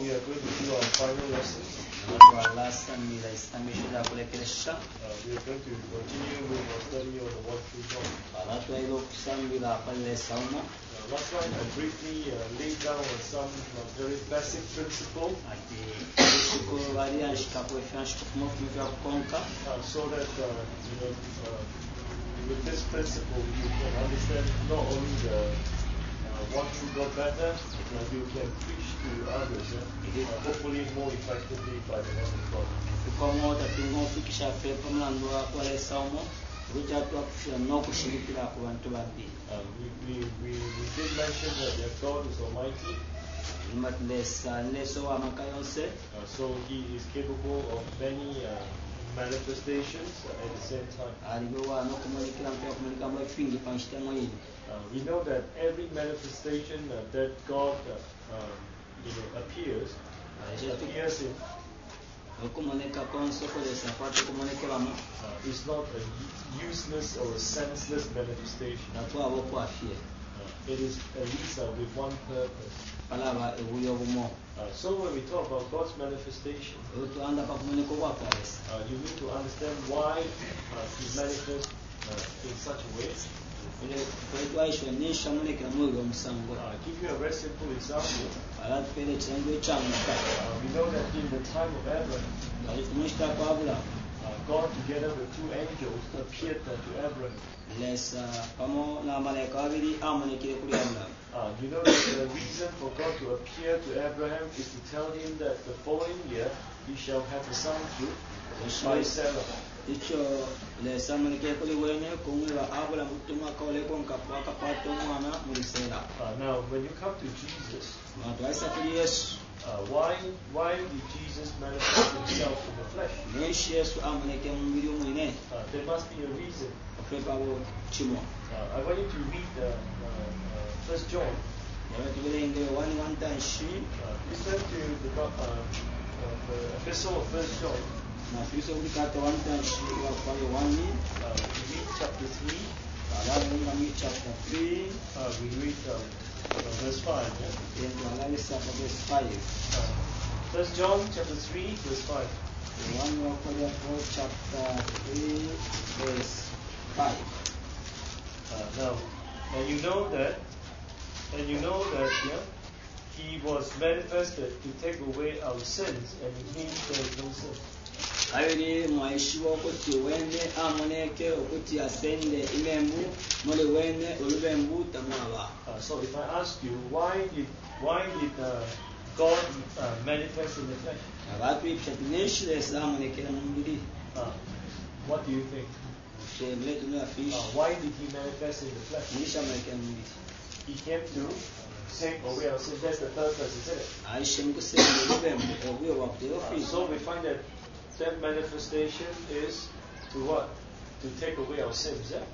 we are going to do our final lesson. We are going to continue with our study on the one true God. Last night I briefly laid down on some very basic principles so that with this principle you can understand not only the one true God better, you can preach to others, hopefully more effectively by the hand of God. We did mention that God is almighty. So He is capable of many manifestations at the same time. We know that every manifestation that God appears in is not a useless or a senseless manifestation. It is at least with one purpose. So when we talk about God's manifestation, you need to understand why He manifests in such a way. I'll give you a very simple example. We know that in the time of Abraham, God together with two angels appeared to Abraham. You know that the reason for God to appear to Abraham is to tell him that the following year he shall have a son through by Sarah. Now, when you come to Jesus, why did Jesus manifest himself in the flesh? There must be a reason. I want you to read 1 John. Listen to the epistle of 1 John. We read chapter 3. We read verse 5. 1 John chapter 3 verse 5. 1 chapter 3 verse 5. Now, and you know that He was manifested to take away our sins, and in Him there is no sin. So if I ask you, why did God manifest in the flesh? What do you think? Why did He manifest in the flesh? He came to take away our sins. That's the purpose, isn't it? So we find that manifestation is to what? To take away our sins. Yeah?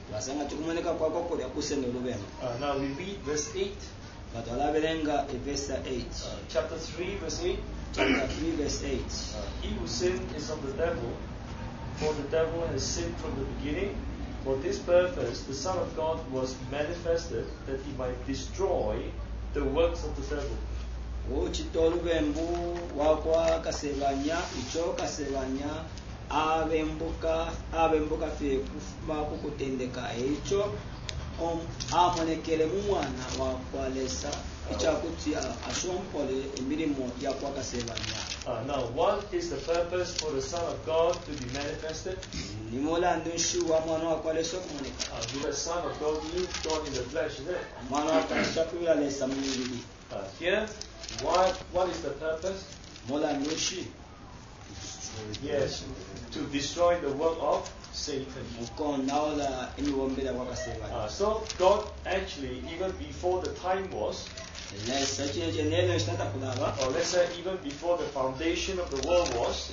Now we read verse 8. Chapter 3 verse 8. Chapter 3 verse 8. He who sinned is of the devil, for the devil has sinned from the beginning. For this purpose the Son of God was manifested, that He might destroy the works of the devil. Now, what is the purpose for the Son of God to be manifested? The Son of God is God in the flesh, isn't it? Here, what is the purpose? Yes, to destroy the work of Satan. So God actually, even before the time was, or let's say even before the foundation of the world was,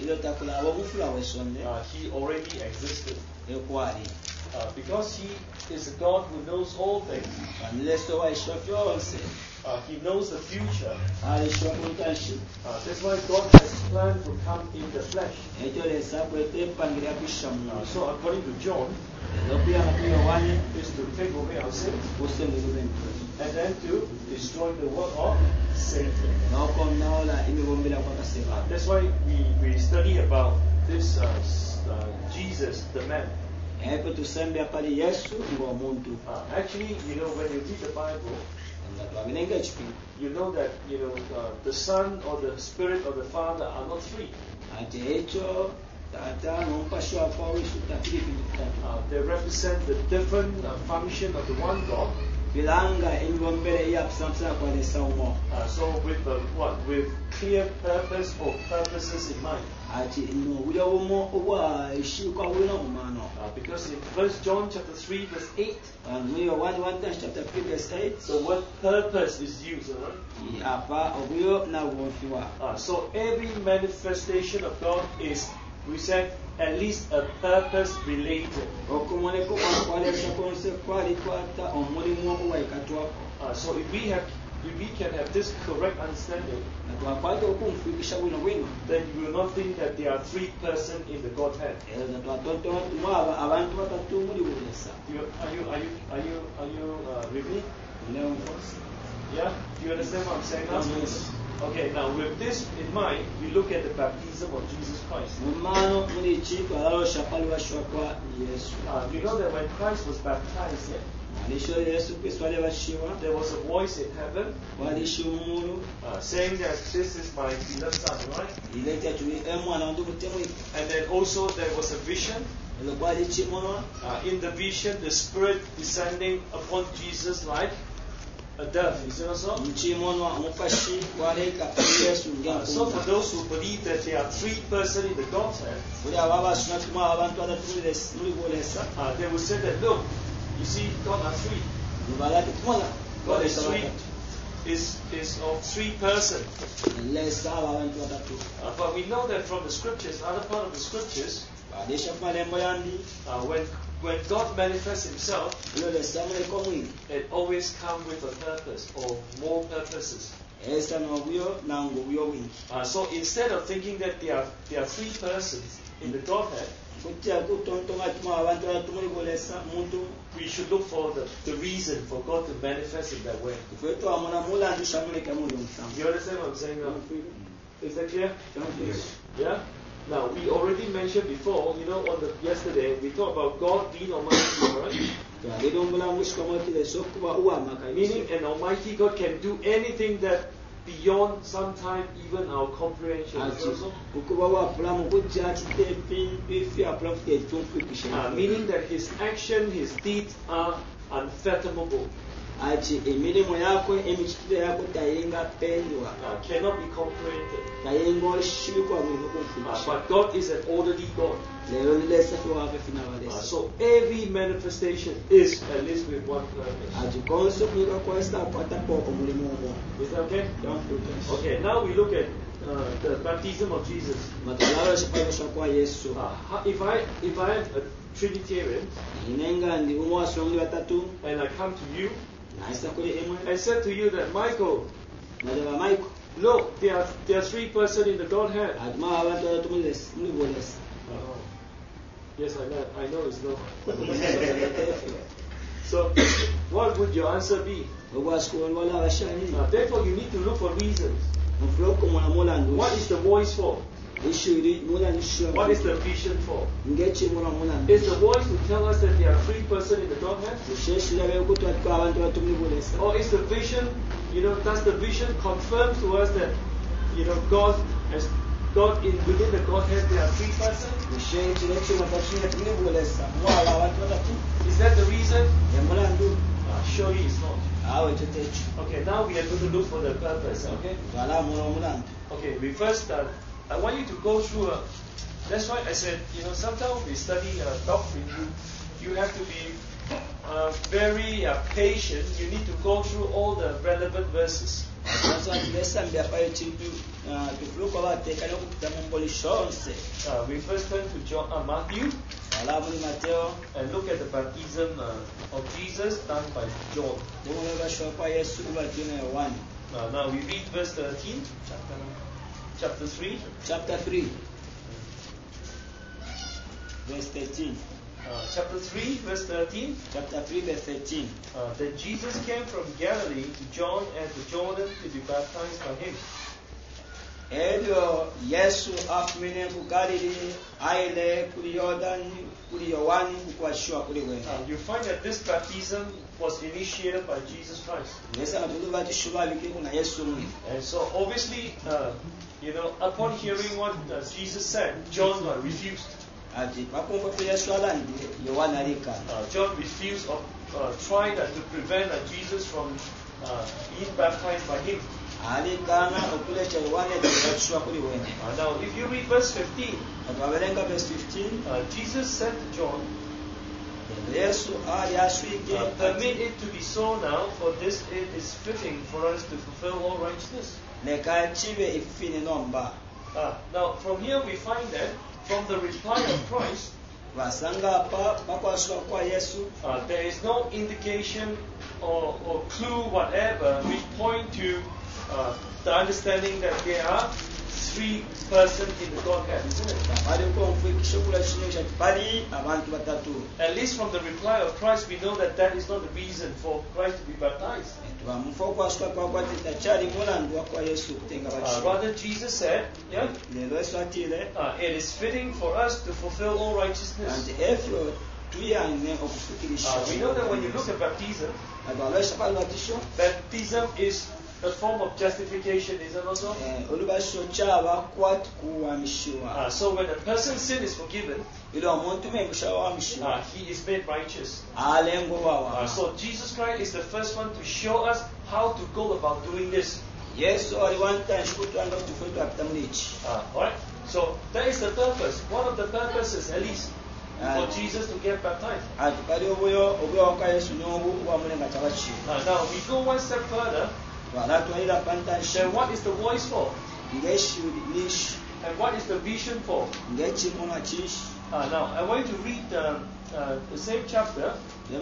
He already existed. Because He is a God who knows all things. He knows the future. That's why God has planned to come in the flesh. So according to John, is to take away our sins and then to destroy the work of saint. n'okonnaola emibombera kwakasema. That's why we study about this Jesus, the man. Epo tusembera pali Yesu ng'omuntu. Actually, when you read the Bible, Nga twabirenga ekipimo. you know that the Son or the Spirit or the Father are not three. Ate ekyo taata n'omupashi wa Yesu takiri bintu bitatu. They represent the different function of the one God. Bilanga emibombera eyakusamusana kwa lesa umo. So with clear purpose or purposes in mind. Ati n'obulyo bumo obwa eshiikwa bulina omumano. Because in 1 John chapter 3 verse 8, Muri 1 chapter 3 verse 8. the word purpose is used, right? Apa obulyo nabwonfiwa. So every manifestation of God is, we said, at least a purpose related. Okumoneko kwalesa konse kwali kwata omulimu owaikatwako. So if we can have this correct understanding, Natwakwata okumfikisha bwino bwino. then you will not think that there are three persons in the Godhead. Era natwatotomwa abantu batatu muri bulesa. Are you with me? Leo Yeah? Do you understand what I'm saying now? Yes. Okay, now with this in mind, we look at the baptism of Jesus Christ. mumano muri iki twararosha pali bashwa kwa Yesu. You know that when Christ was baptized, Alisho Yesu Kristo ali bashiwa. there was a voice in heaven Walishi umuru. saying that this is my beloved Son, right? Ileta tuli mwana wangu mutemwe. And then also there was a vision. Elo kwali chimono. In the vision, the Spirit descending upon Jesus like a dove. Is it also? Mchimono umupashi waleka Yesu ngamba. So for those who believe that there are three persons in the Godhead, Buli ababa sunatuma abantu adatulire muri bolesa. they will say that, look, you see, God are three. Nubala tumona. God is three. Is of three persons. Lesa abantu batatu. But we know that from the scriptures, other part of the scriptures, Badesha malembo yandi. when God manifests Himself, Ilo lesa mule komwi. it always comes with a purpose or more purposes. Esa nobuyo nango buyo wingi. So instead of thinking that there are three persons in the Godhead, Kutya kutontonga tuma abantu abatumuri bolesa muntu. we should look for the reason for God to manifest in that way. Kwetu amona mula ndushamule kamuli Do msamu. you understand what I'm saying now? Is that clear? Yes. Yeah? Now, we already mentioned before, yesterday, we talked about God being Almighty, right? Meaning an Almighty God can do anything that beyond sometime even our comprehension. Meaning that His action, His deeds are unfathomable. Emilimo yako emichitire yako tayenga pendwa. Cannot be comprehended. Tayengo shibikwa mwino kumfikisha. But God is an orderly God. Lero nilesa kwa wape fina walesa. So every manifestation is at least with one purpose. Konso kunika kwa esta kwata po omulimo omo. Is that okay? Okay, now we look at the baptism of Jesus. Matularo shipayosha kwa Yesu. If I am a Trinitarian Inenga ndi umwasomli watatu. and I come to you Naisa kule emwe. and said to you that Michael, Madaba Michael. look, there are three persons in the Godhead. Adma abantu abatumulesa mulibolesa. Yes, I know it's not. So, what would your answer be? Therefore, you need to look for reasons. What is the voice for? What is the vision for? Is the voice to tell us that there are three persons in the Godhead? Or is the vision, does the vision confirm to us that, God within the Godhead there are three persons? Is that the reason? Surely it's not. Okay, now we are going to look for the purpose. Okay. Okay. We first I want you to go through that's why I said, sometimes we study doctrine. You have to be very patient. You need to go through all the relevant verses. We first turn to Matthew and look at the baptism of Jesus done by John. Now we read verse 13, chapter 3. Chapter 3, verse 13. chapter 3, verse 13. Chapter 3, verse 13. Then Jesus came from Galilee to John and to Jordan to be baptized by him. Ebyo Yesu afumine ku Galilee aile kuli Yordani kuli Yohani kukwashwa kuli wene. You find that this baptism was initiated by Jesus Christ. And so obviously, upon hearing what Jesus said, John refused. John refused of trying to prevent Jesus from being baptized by him. Now, if you read verse 15, Jesus said to John, permit it to be so now, for this it is fitting for us to fulfill all righteousness. Now, from here we find that from the reply of Christ, there is no indication or clue whatever which point to the understanding that there are three persons in the Godhead, isn't it? At least from the reply of Christ, we know that that is not the reason for Christ to be baptized. Rather, Jesus said, it is fitting for us to fulfill all righteousness. We know that when you look at baptism, baptism is a form of justification, is it also? So when a person's sin is forgiven, he is made righteous. So Jesus Christ is the first one to show us how to go about doing this. Alright? So that is the purpose. One of the purposes, at least, for Jesus to get baptized. Now we go one step further. Then what is the voice for? And what is the vision for? Now I want you to read the same chapter. We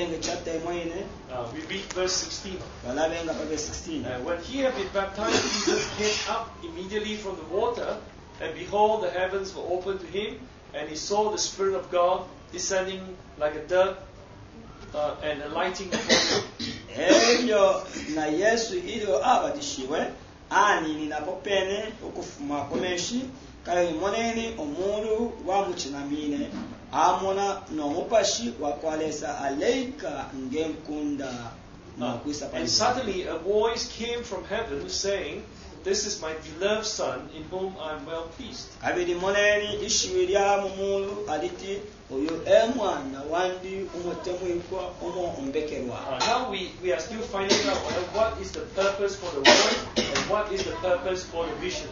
read verse 16. When he had been baptized, Jesus came up immediately from the water, and behold, the heavens were opened to him, and he saw the Spirit of God descending like a dove and alighting upon him. And suddenly a voice came from heaven saying, "This is my beloved Son, in whom I am well pleased." Now we are still finding out what is the purpose for the word and what is the purpose for the vision.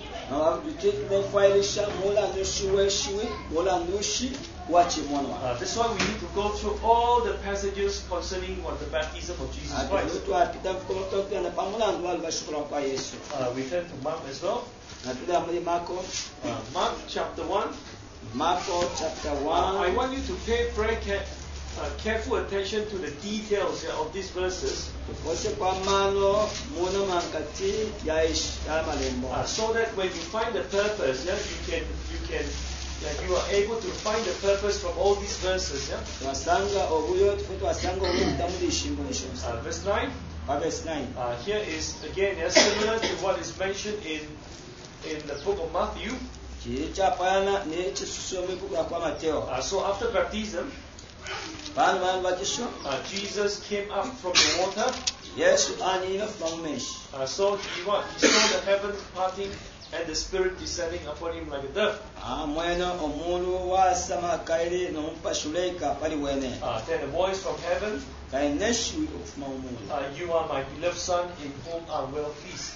That's why we need to go through all the passages concerning the baptism of Jesus Christ. We turn to Mark as well. Mark chapter 1. I want you to pay very careful attention to the details of these verses, so that when you find the purpose, you are able to find the purpose from all these verses. Verse 9. Here is again similar to what is mentioned in the book of Matthew. So after baptism, Jesus came up from the water. So he saw the heavens parting and the Spirit descending upon him like a dove. Then a voice from heaven, "You are my beloved Son, in whom I am well pleased."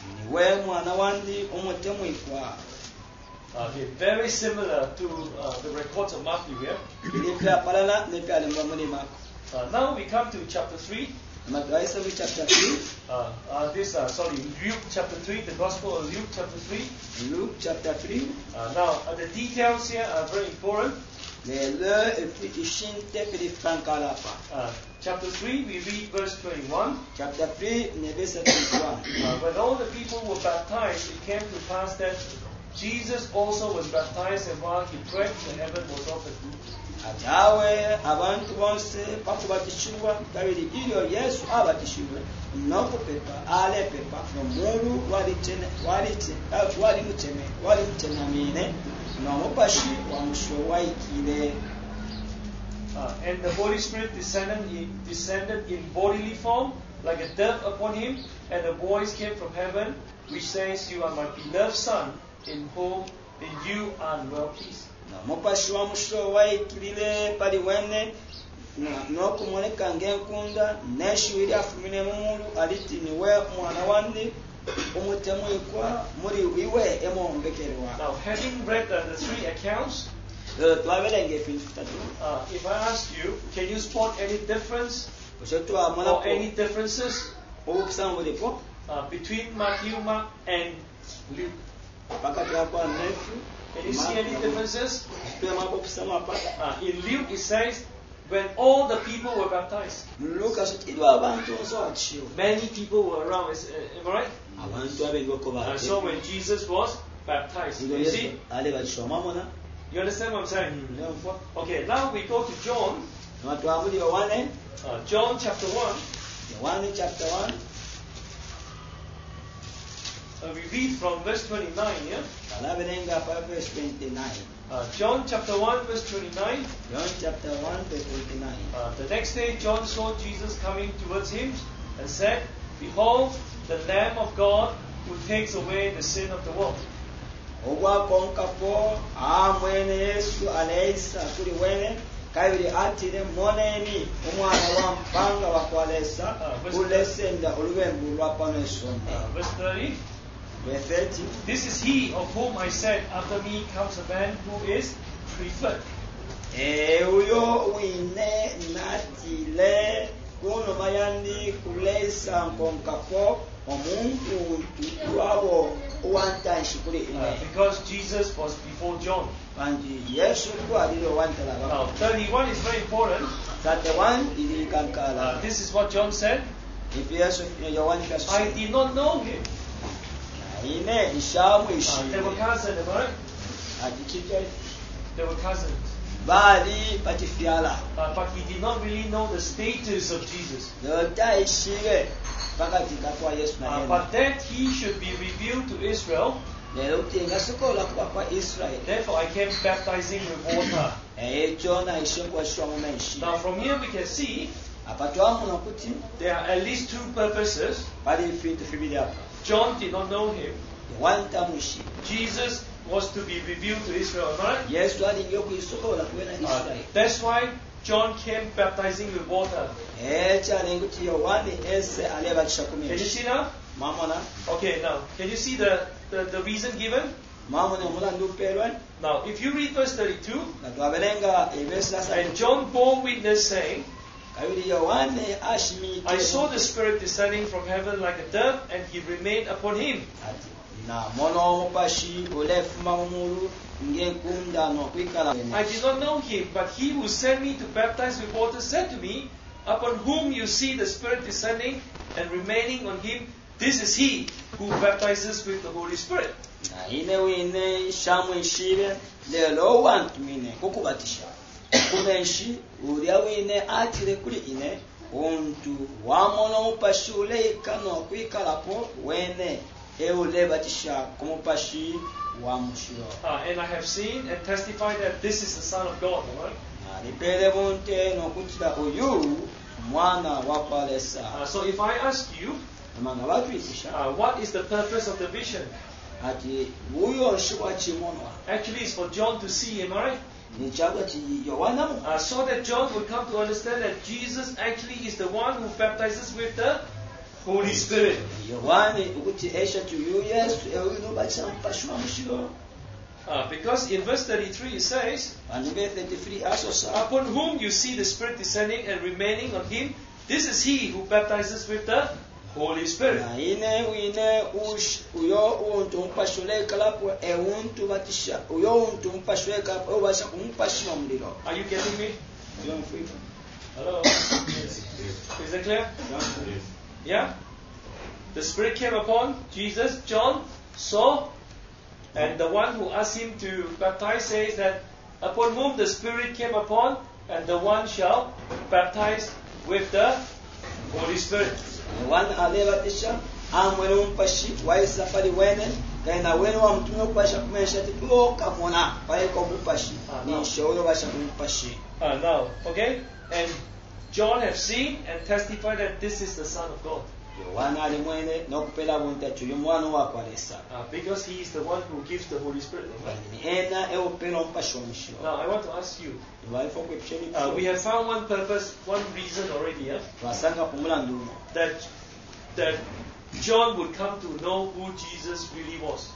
Very similar to the reports of Matthew here. Now we come to chapter 3. Luke chapter 3, the Gospel of Luke chapter 3. Luke chapter 3. Now the details here are very important. Chapter 3, we read verse 21. Chapter 3, verse 21. When all the people were baptized, it came to pass that Jesus also was baptized, and while he prayed, the heaven was opened. ati awe abantu bonse pakubatishibwa kabiri iyo Yesu abatishibwe nokupepa alepepa nomulu wali mutemamine nomupashi wamushowaikile. And the Holy Spirit descended in bodily form like a dove upon him, and a voice came from heaven which says, "You are my beloved Son, in whom you are well pleased." Nomupashi wamushowaikile pali wene nokumuleka ng'enkunda neshuwiri afumine mumulu aliti niwe mwana wandi umutemwikwa muri wiwe emombekerwa. Now, having read the three accounts, if I ask you, can you spot any difference or any differences between Matthew, Mark, and Luke? Can you see any differences? In Luke it says, when all the people were baptized, many people were around. Am I right? So when Jesus was baptized, you see? You understand what I'm saying? Okay, now we go to John. John chapter 1. We read from verse 29, yeah? John chapter 1, verse 29. The next day John saw Jesus coming towards him and said, "Behold, the Lamb of God who takes away the sin of the world." Verse 30. This is he of whom I said, "After me comes a man who is preferred." Because Jesus was before John. Now, 31 is very important. This is what John said. I did not know him. They were cousins, right? They were cousins. But he did not really know the status of Jesus. But that he should be revealed to Israel. Therefore I came baptizing with water. Now from here we can see there are at least two purposes. John did not know him. Jesus was to be revealed to Israel, right? That's why John came baptizing with water. Can you see now? Okay, now, can you see the reason given? Now, if you read verse 32, and John bore witness saying, I saw the Spirit descending from heaven like a dove, and he remained upon him. I did not know him, but he who sent me to baptize with water said to me, upon whom you see the Spirit descending and remaining on him, this is he who baptizes with the Holy Spirit. And I have seen and testified that this is the Son of God, right? So if I ask you, what is the purpose of the vision? Actually, it's for John to see, am I right? So that John would come to understand that Jesus actually is the one who baptizes with the Holy Spirit. Because in verse 33 it says, upon whom you see the Spirit descending and remaining on him, this is he who baptizes with the Holy Spirit. Are you getting me? Hello? Is that clear? Yeah? The Spirit came upon Jesus, John saw, and the one who asked him to baptize says that upon whom the Spirit came upon, and the one shall baptize with the Holy Spirit. Wan alebatisha amwene umpashi waisa pali wene kaina wene wa mtume kupasha kumesha tiko kamona pale kwa umpashi ni shauri basha kumpashi. Now, okay? And John have seen and testified that this is the Son of God. Wana alimwene nokupela buntacho yomwana wa kwalesa. Because he is the one who gives the Holy Spirit. Ena eopela umpashi msho. Now, I want to ask you. We have found one purpose, one reason already, yeah? That John would come to know who Jesus really was.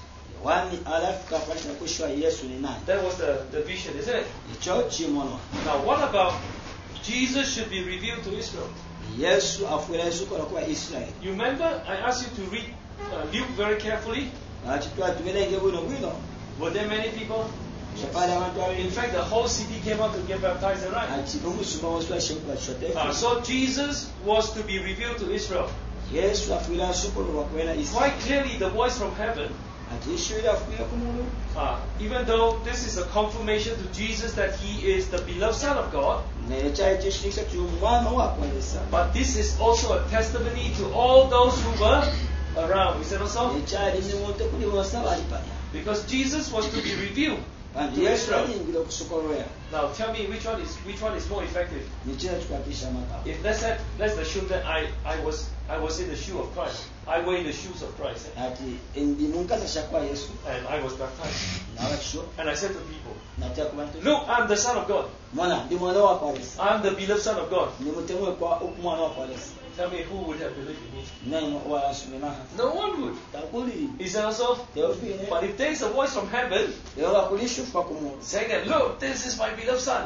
That was the vision, isn't it? Now, what about Jesus should be revealed to Israel? You remember, I asked you to read Luke very carefully. Were there many people? In fact, the whole city came out to get baptized, right? So Jesus was to be revealed to Israel. Quite clearly, the voice from heaven, even though this is a confirmation to Jesus that he is the beloved Son of God, but this is also a testimony to all those who were around. Is that also? Because Jesus was to be revealed to Israel. Now tell me which one is more effective. If let's assume that I was in the shoe of Christ. I were in the shoes of Christ. And I was baptized. And I said to people, look, I'm the Son of God. I'm the beloved Son of God. Tell me who would have believed in me? No one would. Is that also? But if there is a voice from heaven saying that, look, this is my beloved Son,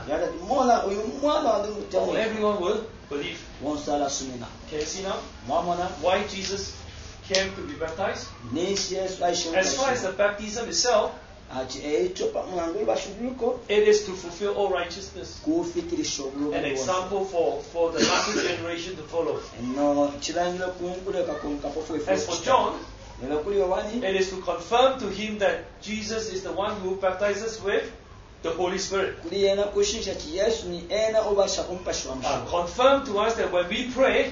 everyone will believe. Can you see now why Jesus came to be baptized? As far as the baptism itself, it is to fulfill all righteousness. An example for the latter generation to follow. As for John, it is to confirm to him that Jesus is the one who baptizes with the Holy Spirit. Confirm to us that when we pray,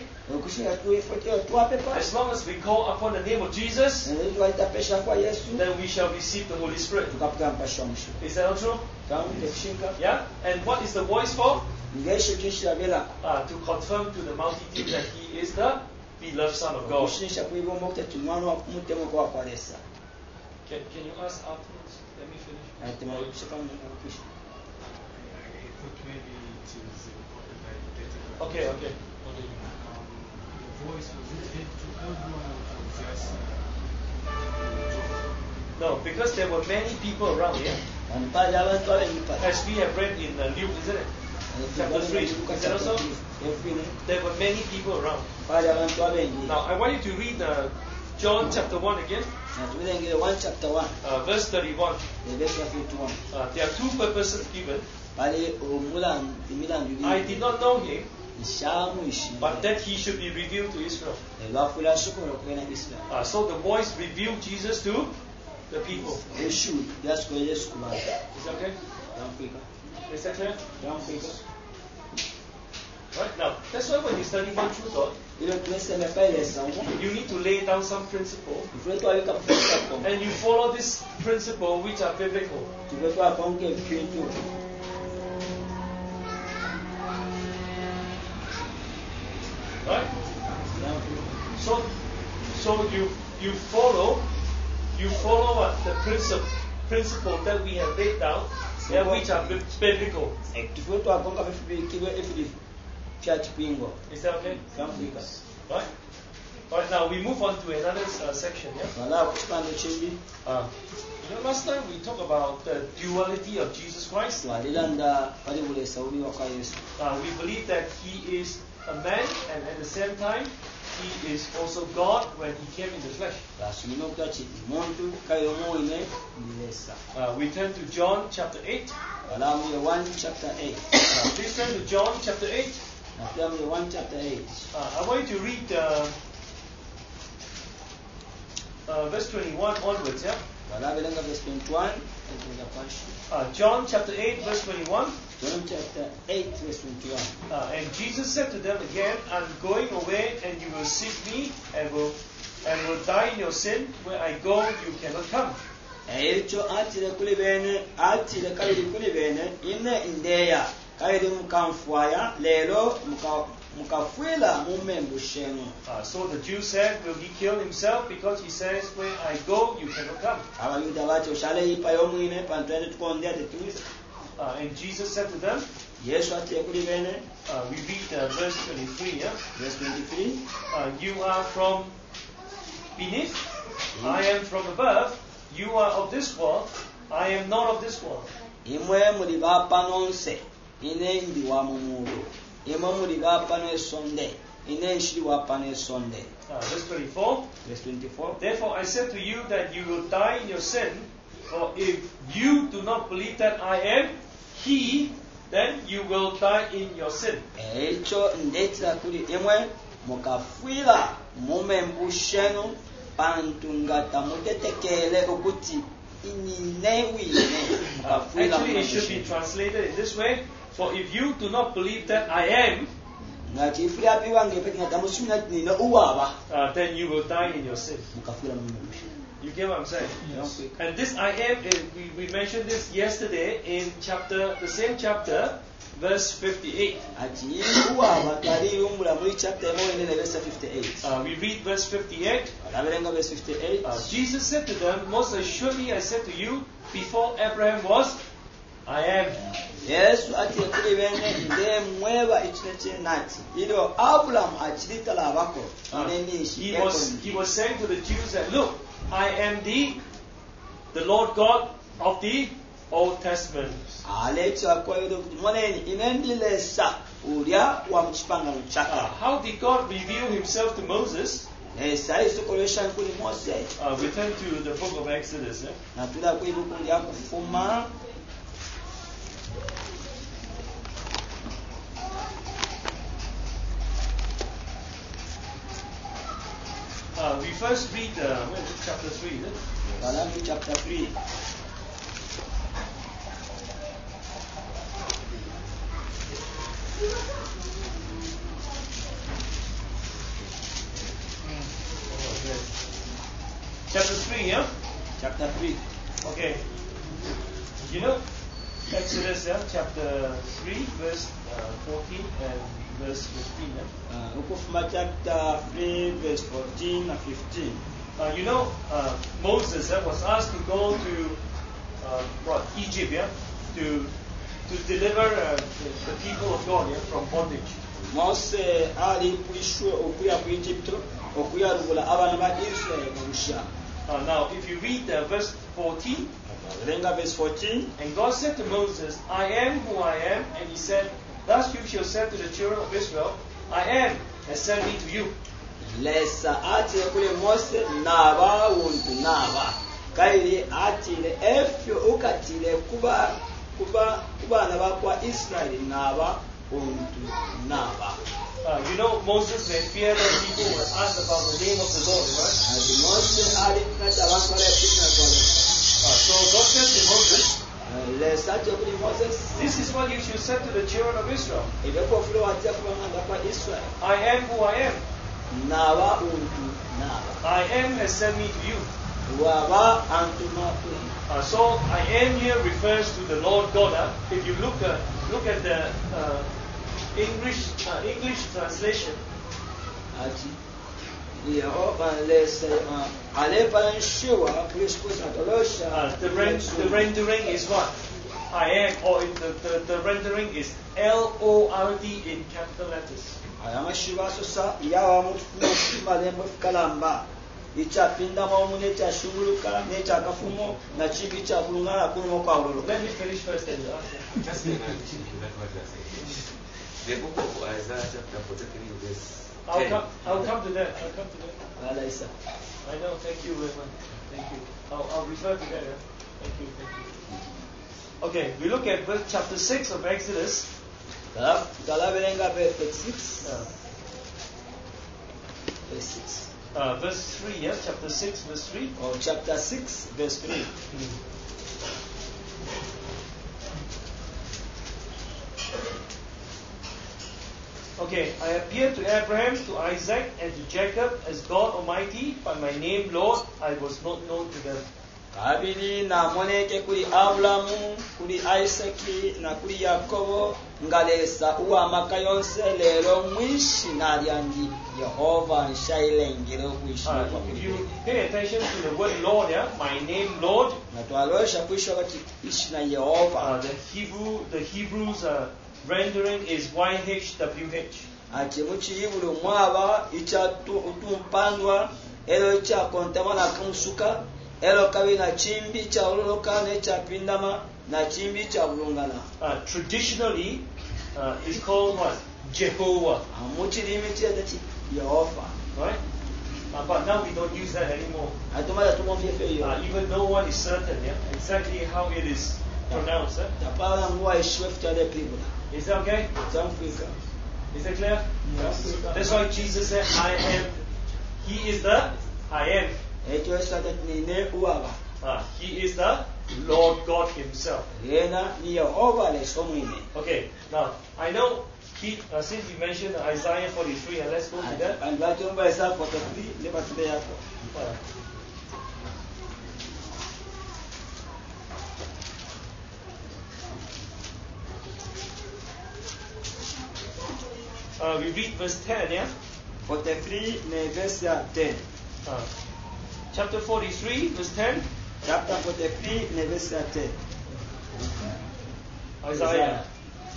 as long as we call upon the name of Jesus, then we shall receive the Holy Spirit. Is that not true? Yeah? And what is the voice for? To confirm to the multitude that he is the beloved Son of God. Can you ask afterwards? Let me finish. Okay. The voice was it to everyone or just No, because there were many people around here. As we have read in Luke, isn't it? Chapter 3. Is that also? There were many people around. Now, I want you to read John chapter 1 again. Verse 31. There are two purposes given. I did not know him, but that he should be revealed to Israel. So the voice revealed Jesus to the people. Is that okay? Is that clear? Right now, that's why when you study one true God, you need to lay down some principle, and you follow this principle which are biblical. Right? So you follow what the principle that we have laid down, which are biblical. Is that okay? Right? Right now we move on to another section. Yeah? Last time we talked about the duality of Jesus Christ. We believe that he is a man, and at the same time he is also God when he came in the flesh. We turn to John chapter 8. Please turn to John chapter 8. I want you to read verse 21 onwards. Yeah? John chapter 8 verse 21. John chapter 8 verse 21. And Jesus said to them again, I'm going away and you will seek me and will die in your sin. Where I go, you cannot come. Ekyo atire kuli bene, atire kaliri kuli bene, ine indeya, kaliri mukamfwaya, lero mukafwila mumembushenu. So the Jews said, will he kill himself? Because he says, where I go, you cannot come. Abayuda bati oshale yipa yomwine, pantwene tukondea tetuisa. And Jesus said to them, Yesu atire kuli bene, we read verse 23, yeah? verse 23. You are from beneath, I am from above. You are of this world, I am not of this world. Imwe muri bapanonse, ine ndi wa mumuru. Imwe muri bapano esonde, ine nshiri wapano esonde. Verse 24. Verse 24. Therefore I said to you that you will die in your sin, for if you do not believe that I am He, then you will die in your sin. Ekyo ndetira kuli imwe mukafwila mumembushenu pantungata mutetekele okuti inine wine mukafwila Actually it should be translated in this way. For if you do not believe that I am, then you will die in your sin. You get what I'm saying? Yes. And this I am, we mentioned this yesterday in the same chapter, verse 58. We read verse 58. Jesus said to them, most assuredly I said to you, before Abraham was, I am. Yes, ati kuli bene inde mweba ichine nati. Ido Abraham achilita la bako. He was saying to the Jews that, look, I am the Lord God of the Old Testament. How did God reveal himself to Moses? We turn to the book of Exodus. We first read chapter 3, is it? Chapter 3. Chapter 3, yeah? Chapter 3. Okay. You know, Exodus, yeah? Chapter 3, verse 14 and verse 15. Yeah? Chapter 3, verse 14 and 15. You know, Moses was asked to go to Egypt, yeah? To deliver the people of God, yeah? From bondage. Mose ali kuishwe okuya ku Egypt okuyarugula abana ba Israel mu busha. Now, if you read verse 14, verse 14, and God said to Moses, I am who I am, and he said, thus you shall say to the children of Israel, I am, has sent me to you. Lesa ati kule Mose naba wuntu naba. Kaili ati le efyo ukatile kuba naba kwa Israel naba wuntu naba. You know, Moses may fear that people will ask about the name of the Lord, right? So God said to Moses, this is what you should say to the children of Israel. I am who I am. I am has sent me to you. So I am here refers to the Lord God. If you look at the English translation, the rendering is what? I am, or the rendering is LORD in capital letters. Let me finish first then. Just in addition to that, what you are saying. The book of Isaiah chapter 43 verse 10. I'll come to that. I know. Thank you very much. Thank you. I'll refer to that. Yeah? Thank you. Okay, we look at chapter 6 of Exodus. Verse 3, yeah? Chapter 6, verse 3. Chapter 6, verse 3. Okay, I appeared to Abraham, to Isaac, and to Jacob as God Almighty. By my name, Lord, I was not known to them. kabiri namoneke kuri Abulamu, kuri Isaki na kuri Yakobo ngalesa uwamaka yonse lero mwishi nalyandi Yehova nshailengere okwishima kwa If you pay attention to the word Lord, yeah, my name, Lord, natwalosha kwishwa kati ishi na Yehova the Hebrews rendering is YHWH. ati muchiyibulu mwaba icha tumpandwa elo cha kontama na kumsuka elo kabi na chimbi cha uloloka ne cha pindama na chimbi cha bulungana. Traditionally, is called what? Jehovah. Muchilimi cha dati Yehova. Right? But now we don't use that anymore. Atumada tumomfefe yo. Even no one is certain, yeah, exactly how it is pronounced. Tapala ngwa ishwefta de people. Is that okay? Zamfrika. Is that clear? Yes. That's why Jesus said, I am. He is the I am. Eto sadat ni ne uaba. He is the Lord God Himself. Yena ni Yehova le somine. Okay, now I know since you mentioned Isaiah 43, and let's go to that. And batumba Isaiah 43 le batude yako. We read verse 10, yeah? 43 ne verse 10. Chapter 43, verse 10. Chapter 43 ne verse 10. Isaiah.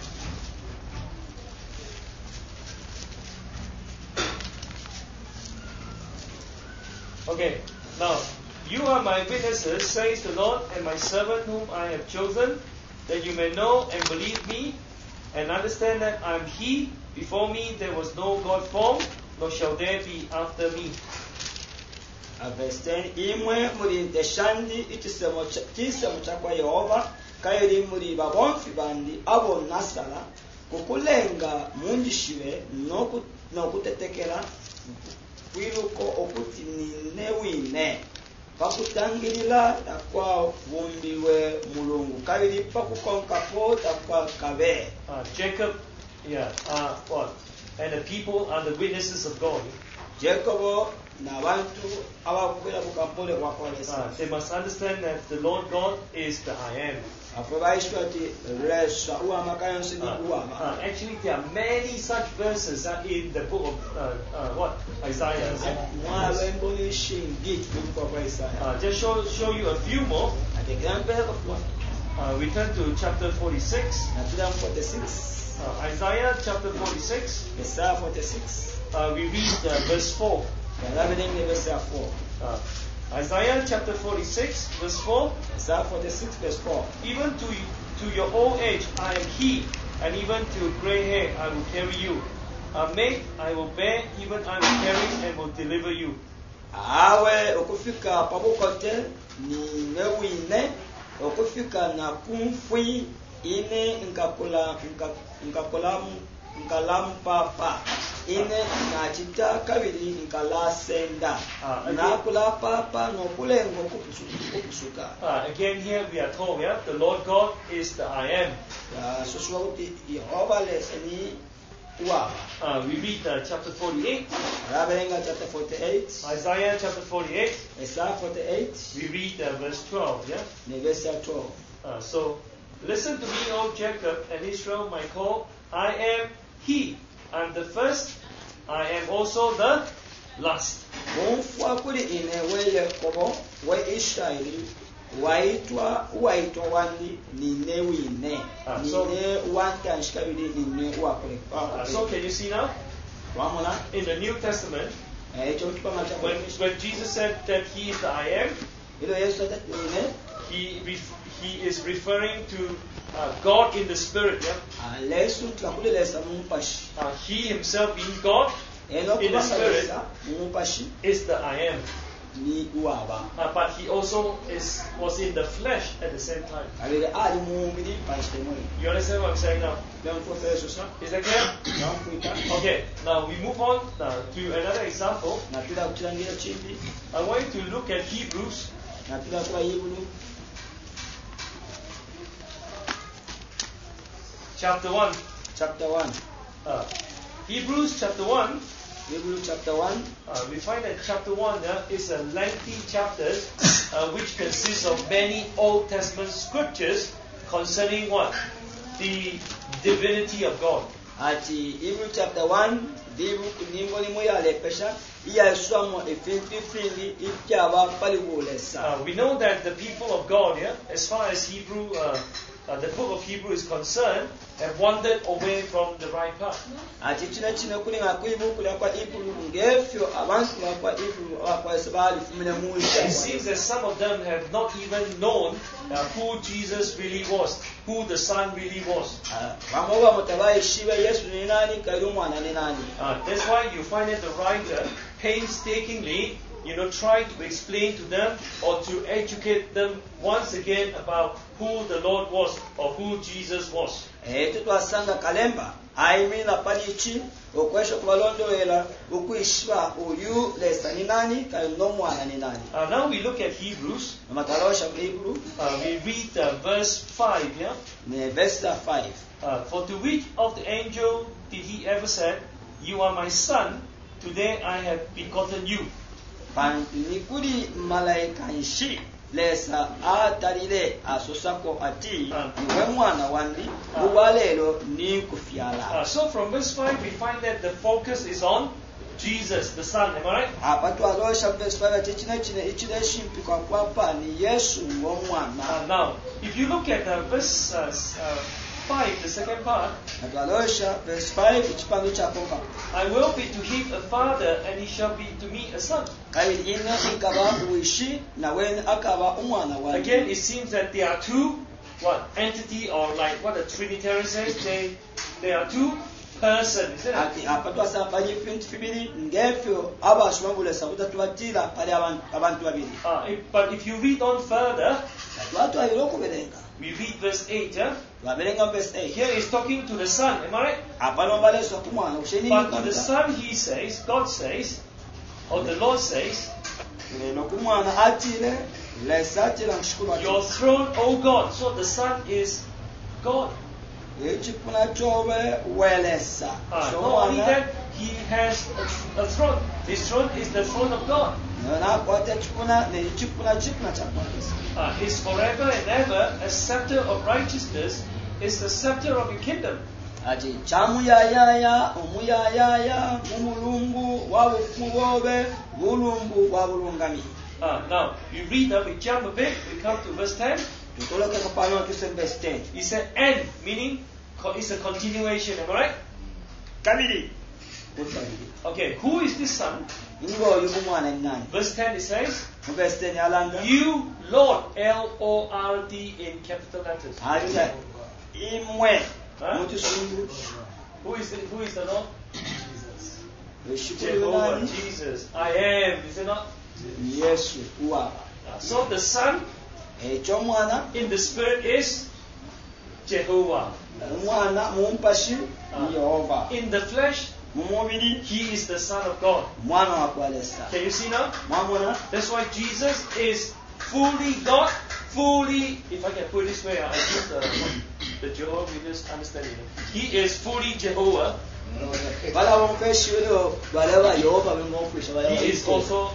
Okay, now, you are my witnesses, says the Lord, and my servant whom I have chosen, that you may know and believe me, and understand that I am He. Before me there was no God formed, nor shall there be after me. Verse 10. Imwe muri nteshandi ikisemo chakwa Yehova, kairi muri babonfi bandi abo nasala, kukulenga mundishiwe nokutetekera kwiruko okuti ninewine pakutangirira takwa vumbiwe mulungu kabiri pakukonkapo takwa kabe. Jacob, what? And the people are the witnesses of God. Jacob na bantu abakwera kukampole kwakolesa. They must understand that the Lord God is the I am. Actually, there are many such verses in the book of Isaiah. Just show you a few more. We turn to chapter 46. Isaiah chapter 46. We read verse 4. Isaiah chapter 46, verse 4. Isaiah 46, verse 4. Even to your old age I am He, and even to grey hair I will carry you. A maid I will bear, even I will carry and will deliver you. Awe okufika pabukote ni newine okufika na kumfui ine nkalampapa ine nachita kabiri nkalasenda nakula papa nokulengo kupusuka. Again here we are told, yeah, the Lord God is the I am. We read chapter 48. Chapter 48. Isaiah chapter 48. Isaiah 48. We read verse 12, yeah? Verse 12. So, listen to me, O Jacob and Israel, my call. I am He. I am the first. I am also the last. Waitwa wandi ninewine nine wantanshikabiri nine wakole. So can you see now? In the New Testament, when Jesus said that He is the I am, He is referring to God in the Spirit. Yeah? He Himself being God in the Spirit is the I am. But He also was in the flesh at the same time. You understand what I'm saying now? Is that clear? Okay, now we move on to another example. I want you to look at Hebrews. Chapter 1. Hebrews chapter 1, Hebrew chapter 1. we find that chapter 1 is a lengthy chapter which consists of many Old Testament scriptures concerning what? The divinity of God. Ati Hebrew chapter 1 Hebrew kunimbo ni moya le pesha iya swamo efili ikyaba paligolesa. We know that the people of God, as far as Hebrew, the book of Hebrew is concerned, have wandered away from the right path. Ati china kulinga kuibu kula kwa Hebrew ngefyo abantu kwa Hebrew kwa sabali fumina mu. It seems that some of them have not even known who Jesus really was, who the Son really was. Bamoba mutabaye shiba Yesu ni nani kairu mwana ni nani. That's why you find that the writer painstakingly, try to explain to them or to educate them once again about who the Lord was or who Jesus was. Tutwasanga kalemba aimina panichi okwesha kubalondolela ukuishwa uyu lesa ni nani kairu mwana ni nani. Now we look at Hebrews. Matalosha Hebrew. We read verse 5 here. Verse 5. For to which of the angel did he ever say, "You are my son, today I have begotten you"? Nikuri malaika nshi lesa atalile asosako ati niwe mwana wandi ubalelo ni kufyala. So from verse 5 we find that the focus is on Jesus, the Son. Am I right? Apatwalosha verse 5 ati chine ichideshimpi kwa kwapa ni Yesu mwana. Now, if you look at verse 5, the second part, verse 5, I will be to him a father, and he shall be to me a son. Again, it seems that there are two entity, or like what the Trinitarian says, they are two persons, isn't it? But if you read on further, we read verse 8. Here he's talking to the Son, am I right? But to the Son he says, God says, or the Lord says, your throne, O God. So the Son is God. Not only that, he has a throne. His throne is the throne of God. His forever and ever a scepter of righteousness is the scepter of the kingdom. Now, you read that, we jump a bit, we come to verse 10. He said, and, meaning it's a continuation, am I right? Okay, who is this Son? Verse 10 it says, you, Lord, L-O-R-D in capital letters. Huh? Who is the Lord? Jehovah, Jesus. I am, is it not? Yes. So the Son in the Spirit is Jehovah. In the flesh, he is the Son of God. Can you see now? That's why Jesus is fully God, fully, if I can put it this way, I use the Jehovah Witness understanding. He is fully Jehovah. He is also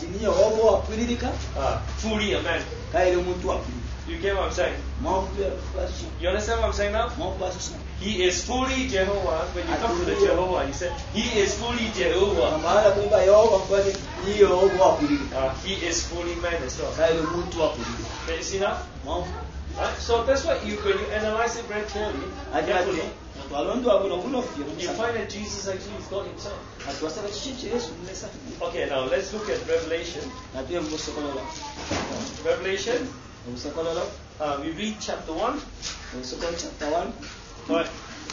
fully a man. You get what I'm saying? You understand what I'm saying now? He is fully Jehovah. When you come to the Jehovah, you say, he is fully Jehovah. He is fully man as well. Can you see now? So that's why when you analyze it very clearly, carefully, you find that Jesus actually is God himself. Okay, now let's look at Revelation. Revelation. We read chapter 1. Right.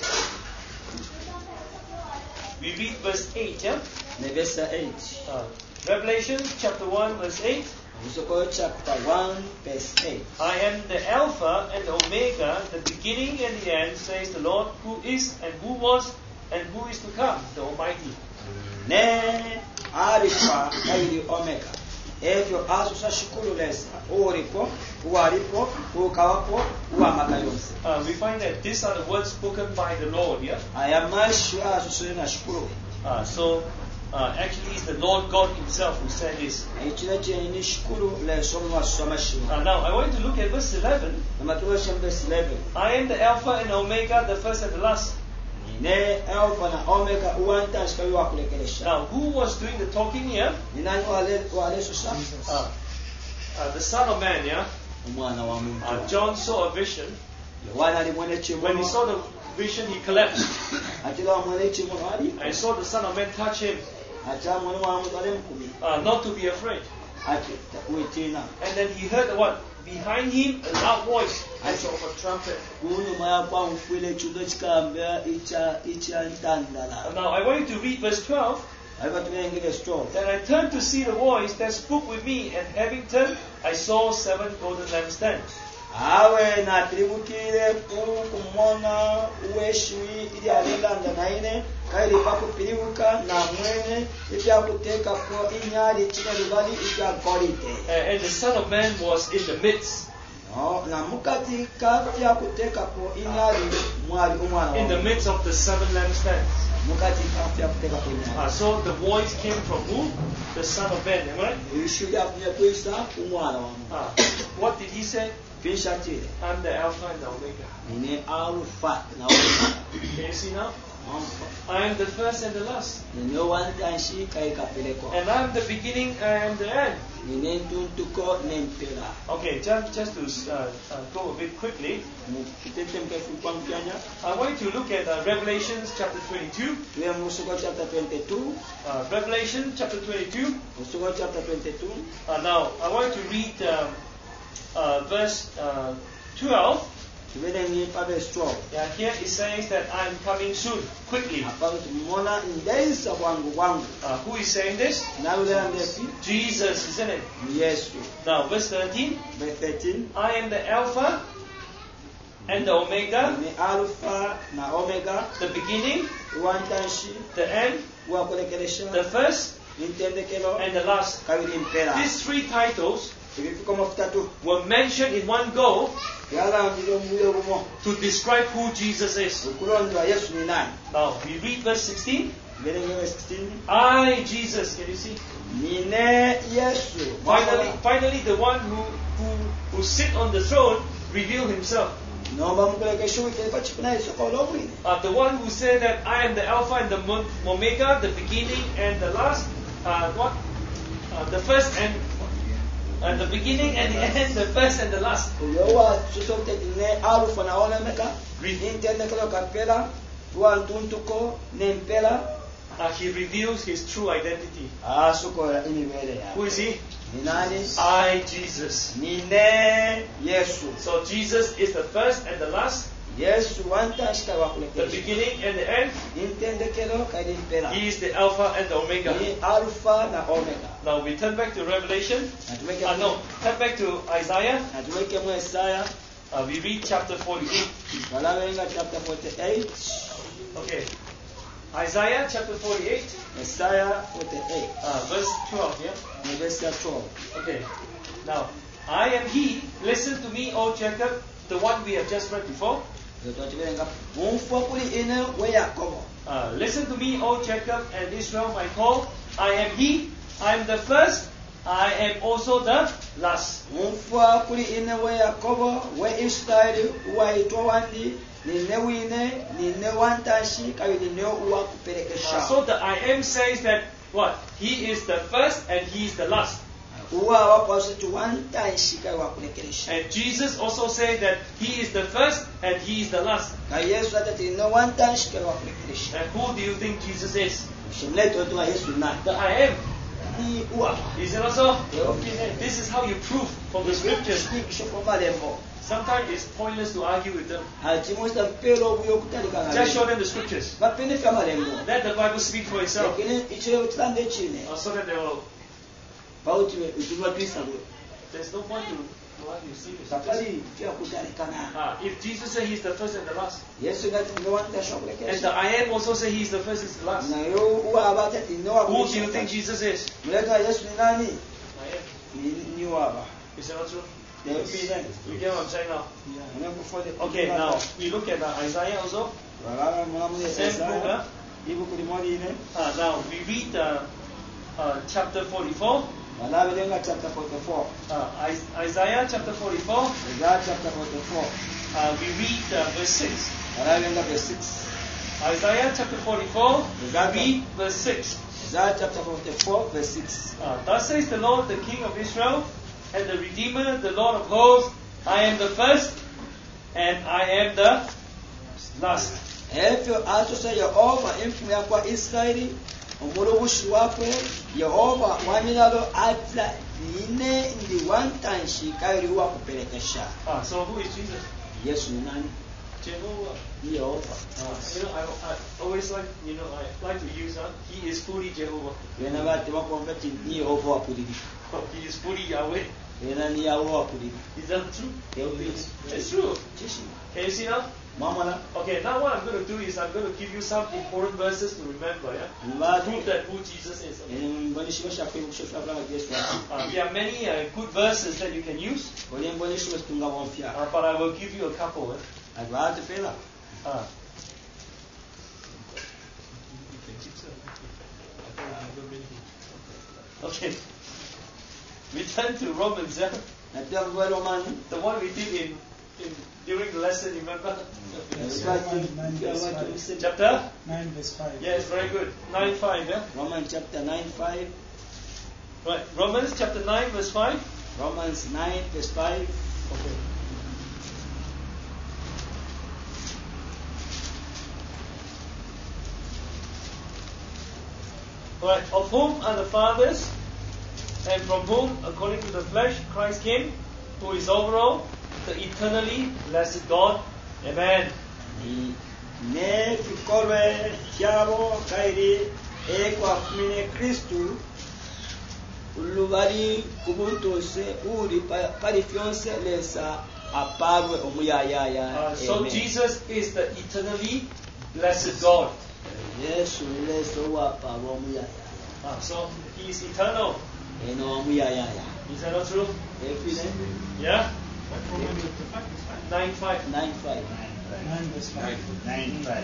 We read verse 8, yeah? Revelation chapter 1 verse 8. Chapter 1 verse 8. I am the Alpha and the Omega, the beginning and the end, says the Lord, who is and who was and who is to come, the Almighty. Ne Alpha and the Omega. ebyo asusa shikulu lesa ulipo uwalipo ukawapo uwamaka yonse We find that these are the words spoken by the Lord, yeah? aya mashu asusule na shikulu So actually it's the Lord God himself who said this. ekira kyeni shikulu leso mwasoma shima Now I want to look at verse 11. namatuwa verse 11 I am the Alpha and Omega, the first and the last. ne alpha na omega uwanta shikawi wakulekelesha Now who was doing the talking here? ni nani wale susa The Son of Man, yeah? umwana wa muntu John saw a vision. yohana alimwona When he kimuno saw the vision, he collapsed. atila wamwona kimuno ali I saw the Son of Man touch him, ata mwana wa muntu ale mukumi not to be afraid. ati witina And then he heard what? Behind him, a loud voice, as of a trumpet. kunyuma yakwa mfwile chudo chikambya icha ntandala And now I want you to read verse 12. aliva tumengele store Then I turned to see the voice that spoke with me, and having turned, I saw 7 golden lampstands. awe natiribukire kumona uweshwi ili alilanda naine kaili pakupiribuka na mwene ibyakuteka ko inyali kiralibali ibyagolite And the Son of Man was in the midst. na mukati kabyakuteka ko inyali mwali umwana In the midst of the 7 lampstands. mukati kabyakuteka ko inyali So the voice came from who? The Son of Man, am I right? ishuri yakunya kwisa umwana wa muntu What did he say? bishatire I'm the Alpha and the Omega. nine alpha na omega Can you see now? I am the first and the last. nine wantanshi kai kapeleko And I am the beginning and the end. nine tuntuko nempela Okay, just to go a bit quickly, mukitetemke fukwamkyanya I want you to look at Revelations chapter 22. tuye musuko chapter 22 Revelation chapter 22. musuko chapter 22 Now, I want to read verse 12. tubelengi pa verse 12 Yeah, here it says that I'm coming soon, quickly. apapo tumona ndaisa bwangu Who is saying this? nalulera ndefi Jesus, isn't it? yesu Now, verse 13. verse 13 I am the Alpha and the Omega, ni alpha na omega the beginning, wantanshi the end, wakulekelesha the first, nintendekelo and the last. kabiri mpera These 3 titles ebifiko mafutatu were mentioned in one go byalambire omuliro gumo to describe who Jesus is. okulondwa yesu ni nani Now, we read verse 16. mbelenge verse 16 I, Jesus, can you see? nine yesu Finally, the one who sit on the throne revealed himself. nomba mukulekesha uwiteka chifuna yesu kolobwine The one who said that I am the Alpha and the Omega, the beginning and the last. The first and the beginning and the end, the first and the last. uyowa susotene alfa na omega nintendekelo kapela wantuntuko nempela He reveals his true identity. asukola imibere Who yawe is he? ni nani I, Jesus. nine yesu So Jesus is the first and the last, yesu wantashika the wakulekesha beginning and the end. nintendekelo kalimpela He is the Alpha and the Omega. ni alfa na omega Now we turn back to Revelation. natumeke No, turn back to Isaiah. natumeke mu Isaya We read chapter 48. balabenga chapter 48 Okay. Isaiah chapter 48, Isaya 48 verse 12. Yeah. ni verse ya 12 Okay. Now, I am He. Listen to me, O Jacob, the one we have just read before. twatiberenga mumfa kuli ine we yakobo Listen to me, O Jacob and Israel, my call. I am He. I am the first. I am also the last. mumfa kuli ine we yakobo we israeli waitwa wandi nine wine nine wantashi kabili neo uwakupelekesha So the I am says that what? He is the first and He is the last. uwa wakwasitu wantashi kabi wakulekelesha And Jesus also said that He is the first and He is the last. ka yesu atati nine wantashi kabi wakulekelesha And who do you think Jesus is? shimleto tuwa yesu nani The I am. ni uwa Is it also? teofine This is how you prove from the scriptures. shoko malembo Sometimes it's pointless to argue with them. hachimusta mpero obuyo kutalikana Just show them the scriptures. bapene fya malembo Let the Bible speak for itself. lakini ichile kitande chine So that they will. pauti utuma twisabu There's no point to argue seriously. safari fya kutalikana If Jesus said He's the first and the last, yesu ngati ndio wantashi and the wakulekelesha I am also say He's the first and the last, nayo uwa abatati ndio who do you think Jesus is? mleta yesu ni nani I am. ni waba. Is that not true? There will be then. You get what I'm saying now? Yeah. Okay, now we look at Isaiah also. Same book. Now we read chapter 44. Chapter 44. Isaiah chapter 44. Isaiah chapter 44. We read verse 6. Verse 6. Isaiah chapter 44. Read verse 6. Isaiah chapter 44, verse 6. Thus says the Lord, the King of Israel, and the Redeemer, the Lord of hosts, I am the first, and I am the last. Hivyo atusa Yehova imfumu ya kwa Israeli umurubushi wakwe Yehova wamilalo atla ine ndi wantanshika ili wakupelekesha. So who is Jesus? Yesu ni nani? Jehovah. Yehova. I always like, I like to use he is fully Jehovah. Wena bati bakomveti ni Yehova wapulili. He is fully Yahweh. Wena ni Yahweh wapulili. Is that true? It's true. Can you see now? Mamala. Okay, now what I'm going to do is I'm going to give you some important verses to remember, to prove that who Jesus is. There are many good verses that you can use, but I will give you a couple. Okay. We turn to Romans. The one we did in during the lesson, remember? Chapter 9 verse 5. Yes, very good. 9:5, yeah? Romans chapter 9:5. Right. Romans chapter 9 verse 5. Romans 9 verse 5. Okay. Right. Of whom are the fathers, and from whom, according to the flesh, Christ came, who is over all, the eternally blessed God. Amen. Ne fikolwe kyabo kairi ekwa kumine Kristu ulubali kubuntose uri pari fyonse lesa aparwe omuyayaya. So Jesus is the eternally blessed God. Yesu lesa waparwe omuyayaya. So he is eternal. Eno omuyayaya. Is that not true? Yeah? 9:5. 9:5. 9 verse 5. 9:5.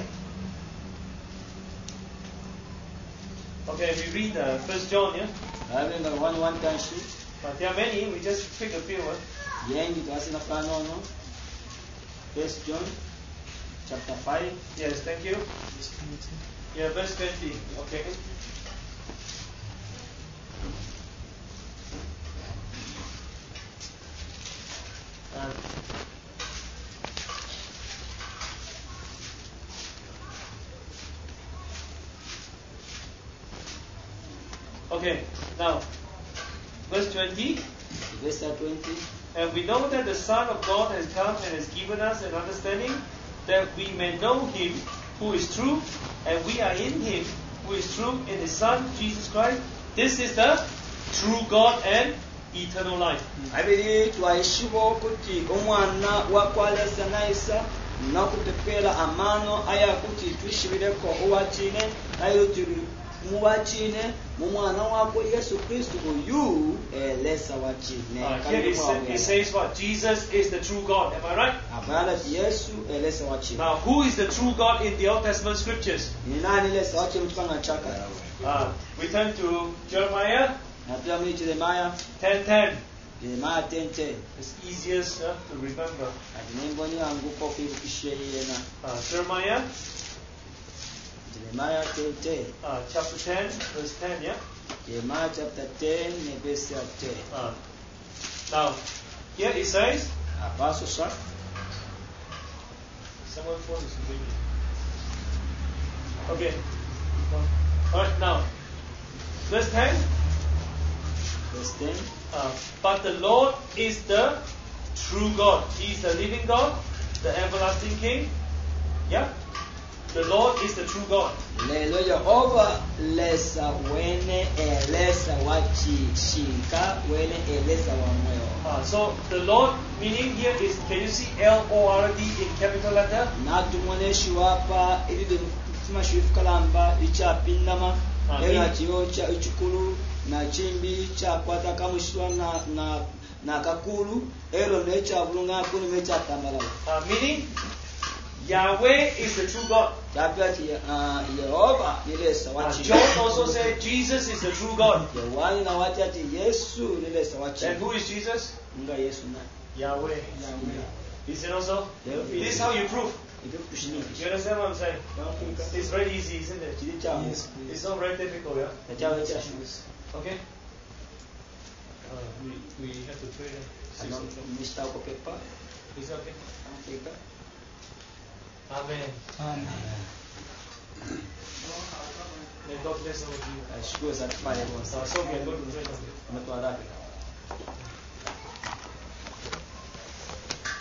Okay, we read 1 John, yeah? Having a 1 kanshi. But there are many, we just pick a few. Yengi twasina fanono. 1 John chapter 5. Yes, thank you. Yeah, verse 20. Okay. Okay, now, verse 20. Verse 20. And we know that the Son of God has come and has given us an understanding that we may know Him who is true, and we are in Him who is true, in His Son, Jesus Christ. This is the true God and eternal life. Abiri twaishibo kuti omwana wakwalesa naisa nakutepera amano aya kuti twishibireko owachine ayo turi muwachine mumwana wako Yesu Kristo oyu elesa wachine. Here it says what? Jesus is the true God. Am I right? Abana Yesu elesa wachine. Now who is the true God in the Old Testament scriptures? Ni nani elesa wachine mtukanga chaka? We turn to Jeremiah 10:10. Jeremiah 10:10. It's easiest to remember. Jeremiah Jeremiah 10:10. Chapter 10, verse 10, yeah? Jeremiah chapter 10, verse 10. Now, here it says, someone phone is ringing. Okay. Alright, now, verse 10. Verse 10. But the Lord is the true God. He is the living God, the everlasting King. Yeah? The Lord is the true God. Lelo Yehova lesa wene elesa wachishika wene elesa wamweo. So the Lord meaning here is, can you see Lord in capital letter? Natumwoneshi wapa ili tima shrift kalamba ichapindama era chiyo cha chikulu na chimbi cha kwata kamushwa na kakulu ero ne cha bulunga kuni me cha tamala. Meaning Yahweh is the true God. John also said Jesus is the true God. And who is Jesus? Yahweh. You see also? This is how you prove. You understand what I'm saying? It's very easy, isn't it? Yes, It's not very difficult, yeah? Okay? We have to pray. Is that okay? Amen. May God bless all of you. So we are going to pray now.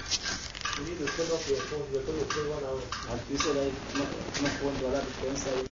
You need to turn off your phone. We are going to pray 1 hour.